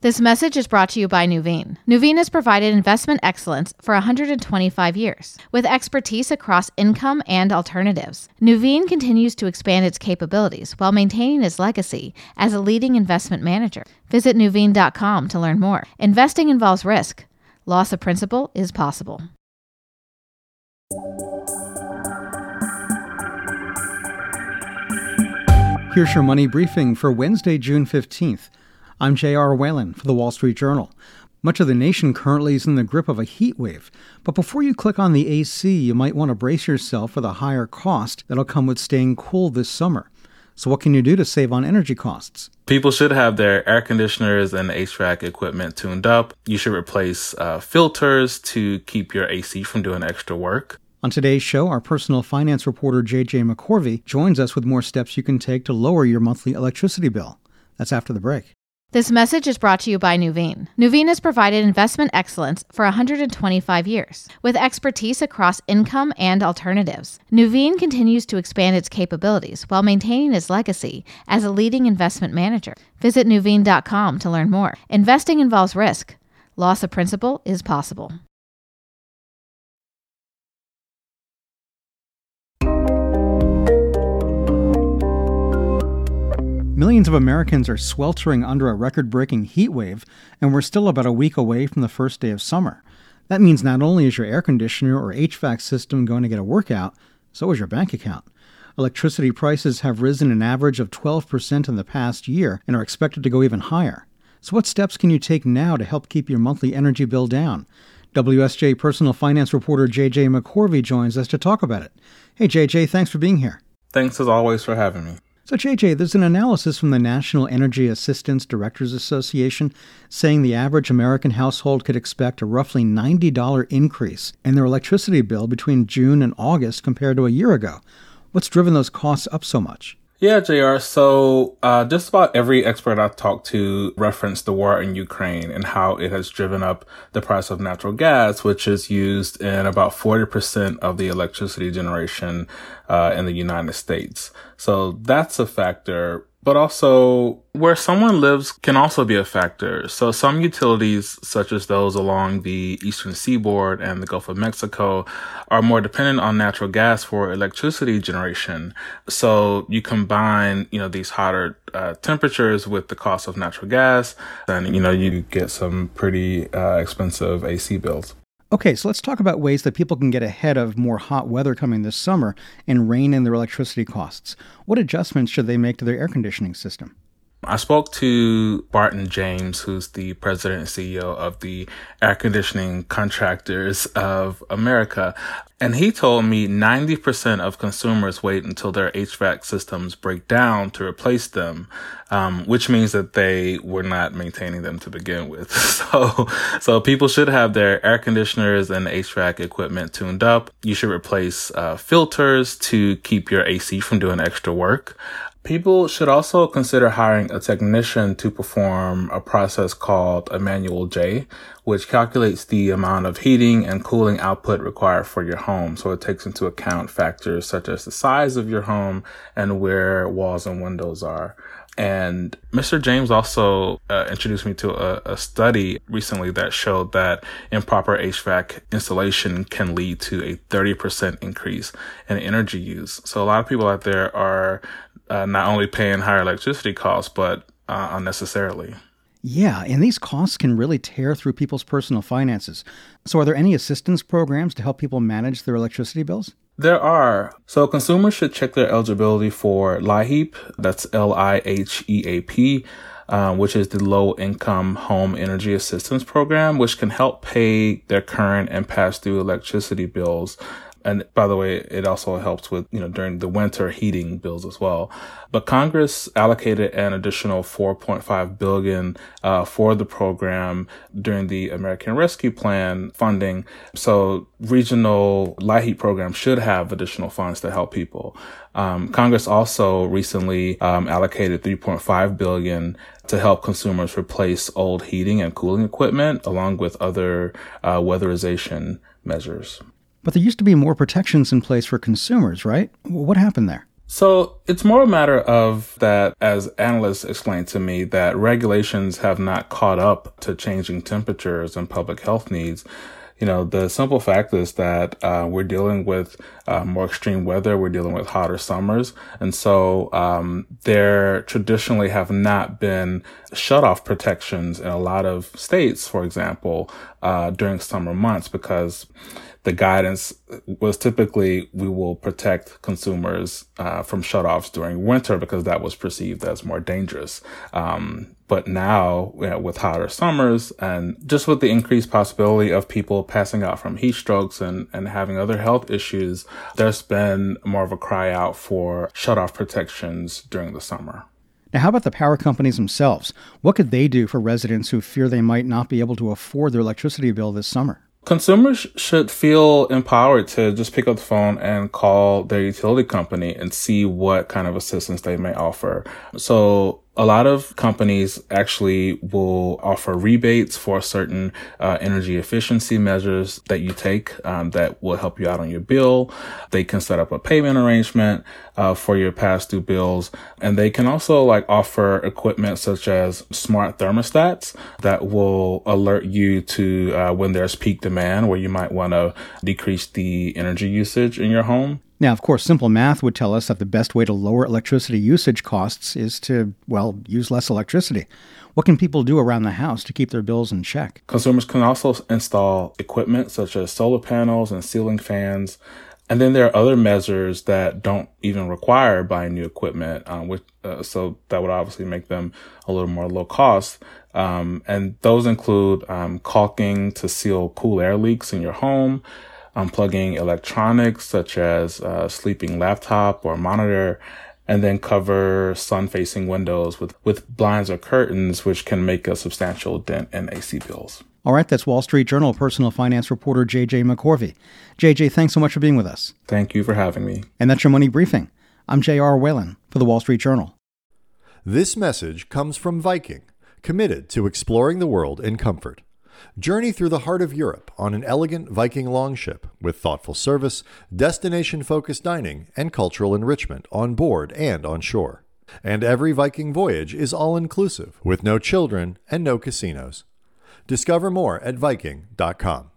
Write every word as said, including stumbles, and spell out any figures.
This message is brought to you by Nuveen. Nuveen has provided investment excellence for one hundred twenty-five years, with expertise across income and alternatives. Nuveen continues to expand its capabilities while maintaining its legacy as a leading investment manager. Visit Nuveen dot com to learn more. Investing involves risk. Loss of principal is possible. Here's your money briefing for Wednesday, June fifteenth. I'm J R. Whalen for the Wall Street Journal. Much of the nation currently is in the grip of a heat wave, but before you click on the A C, you might want to brace yourself for the higher cost that'll come with staying cool this summer. So what can you do to save on energy costs? People should have their air conditioners and H V A C equipment tuned up. You should replace uh, filters to keep your A C from doing extra work. On today's show, our personal finance reporter J J McCorvey joins us with more steps you can take to lower your monthly electricity bill. That's after the break. This message is brought to you by Nuveen. Nuveen has provided investment excellence for one hundred twenty-five years, with expertise across income and alternatives. Nuveen continues to expand its capabilities while maintaining its legacy as a leading investment manager. Visit Nuveen dot com to learn more. Investing involves risk. Loss of principal is possible. Millions of Americans are sweltering under a record-breaking heat wave, and we're still about a week away from the first day of summer. That means not only is your air conditioner or H V A C system going to get a workout, so is your bank account. Electricity prices have risen an average of twelve percent in the past year and are expected to go even higher. So what steps can you take now to help keep your monthly energy bill down? W S J personal finance reporter J J McCorvey joins us to talk about it. Hey, J J, thanks for being here. Thanks as always for having me. So, J J, there's an analysis from the National Energy Assistance Directors Association saying the average American household could expect a roughly ninety dollars increase in their electricity bill between June and August compared to a year ago. What's driven those costs up so much? Yeah, J R. So uh, just about every expert I've talked to referenced the war in Ukraine and how it has driven up the price of natural gas, which is used in about forty percent of the electricity generation uh, in the United States. So that's a factor. But also, where someone lives can also be a factor. So some utilities, such as those along the eastern seaboard and the Gulf of Mexico, are more dependent on natural gas for electricity generation. So you combine, you know, these hotter uh, temperatures with the cost of natural gas, and, you know, you get some pretty uh, expensive A C bills. Okay, so let's talk about ways that people can get ahead of more hot weather coming this summer and rein in their electricity costs. What adjustments should they make to their air conditioning system? I spoke to Barton James, who's the president and C E O of the Air Conditioning Contractors of America. And he told me ninety percent of consumers wait until their H V A C systems break down to replace them, um, which means that they were not maintaining them to begin with. So, so people should have their air conditioners and H V A C equipment tuned up. You should replace uh, filters to keep your A C from doing extra work. People should also consider hiring a technician to perform a process called a manual J, which calculates the amount of heating and cooling output required for your home. So it takes into account factors such as the size of your home and where walls and windows are. And Mister James also uh, introduced me to a, a study recently that showed that improper H V A C installation can lead to a thirty percent increase in energy use. So a lot of people out there are uh, not only paying higher electricity costs, but uh, unnecessarily. Yeah, and these costs can really tear through people's personal finances. So are there any assistance programs to help people manage their electricity bills? There are. So consumers should check their eligibility for LIHEAP. That's L I H E A P, uh, which is the Low Income Home Energy Assistance Program, which can help pay their current and past due electricity bills. And by the way, it also helps with, you know, during the winter heating bills as well. But Congress allocated an additional four point five billion dollars uh, for the program during the American Rescue Plan funding. So regional LIHEAP programs should have additional funds to help people. Um, Congress also recently um, allocated three point five billion dollars to help consumers replace old heating and cooling equipment, along with other uh, weatherization measures. But there used to be more protections in place for consumers, right? What happened there? So it's more a matter of that, as analysts explained to me, that regulations have not caught up to changing temperatures and public health needs. You know, the simple fact is that uh, we're dealing with uh, more extreme weather. We're dealing with hotter summers. And so um, there traditionally have not been shutoff protections in a lot of states, for example, uh, during summer months, because the guidance was typically we will protect consumers uh, from shutoffs during winter because that was perceived as more dangerous. Um, but now, you know, with hotter summers and just with the increased possibility of people passing out from heat strokes and, and having other health issues, there's been more of a cry out for shutoff protections during the summer. Now, how about the power companies themselves? What could they do for residents who fear they might not be able to afford their electricity bill this summer? Consumers should feel empowered to just pick up the phone and call their utility company and see what kind of assistance they may offer. So a lot of companies actually will offer rebates for certain uh, energy efficiency measures that you take um, that will help you out on your bill. They can set up a payment arrangement uh, for your past due bills. And they can also like offer equipment such as smart thermostats that will alert you to uh, when there's peak demand where you might want to decrease the energy usage in your home. Now, of course, simple math would tell us that the best way to lower electricity usage costs is to, well, use less electricity. What can people do around the house to keep their bills in check? Consumers can also install equipment such as solar panels and ceiling fans. And then there are other measures that don't even require buying new equipment, um, which, uh, so that would obviously make them a little more low cost. Um, and those include um, caulking to seal cool air leaks in your home, unplugging electronics such as a sleeping laptop or monitor, and then cover sun-facing windows with, with blinds or curtains, which can make a substantial dent in A C bills. All right, that's Wall Street Journal personal finance reporter J J McCorvey. J J, thanks so much for being with us. Thank you for having me. And that's your Money Briefing. I'm J R Whalen for the Wall Street Journal. This message comes from Viking, committed to exploring the world in comfort. Journey through the heart of Europe on an elegant Viking longship with thoughtful service, destination-focused dining, and cultural enrichment on board and on shore. And every Viking voyage is all-inclusive with no children and no casinos. Discover more at Viking dot com.